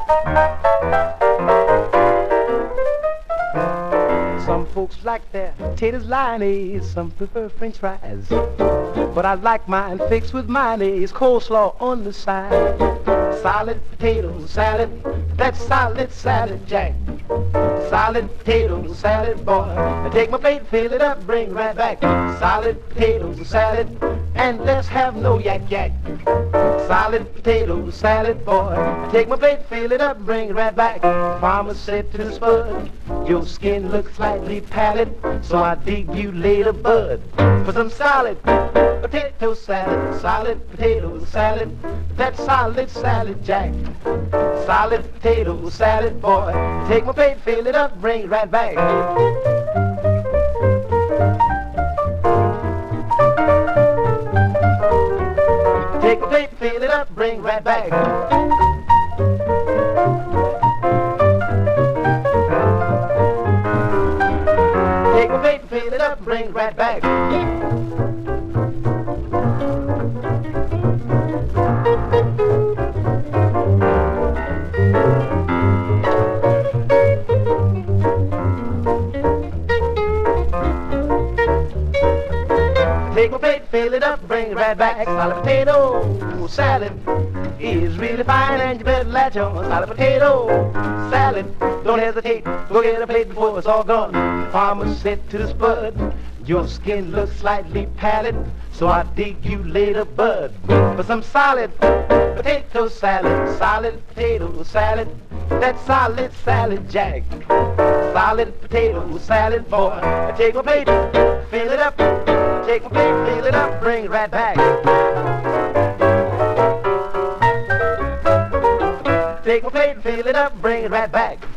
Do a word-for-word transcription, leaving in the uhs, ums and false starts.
Some folks like their potatoes lyonnaise, some prefer french fries, but I like mine fixed with mayonnaise, coleslaw on the side. Solid potato salad, that's solid salad, Jack. Solid potato salad, boy. I take my plate, fill it up, bring it right back. Solid potato salad, and let's have no yak yak. Solid potato salad, boy. I take my plate, fill it up, bring it right back. Farmer said to the spud, your skin looks slightly pallid, so I dig you later, bud, for some solid potato salad. Solid potato salad, that's solid salad, Jack. Solid potato salad, boy. Take my plate, fill it up, bring it right back. Take my plate, fill it up, bring it right back. Take my plate, fill it up, bring it right back. Take my plate, fill it up, bring it right back. Solid potato salad is really fine, and you better latch on. Solid potato salad, don't hesitate, go get a plate before it's all gone. Farmer said to the spud, your skin looks slightly pallid, so I dig you later, bud, for some solid potato salad. Solid potato salad, that's solid salad, Jack. Solid potato salad, boy. I take my plate, fill it up, take my plate, fill it up, bring it right back. Take my plate, fill it up, bring it right back.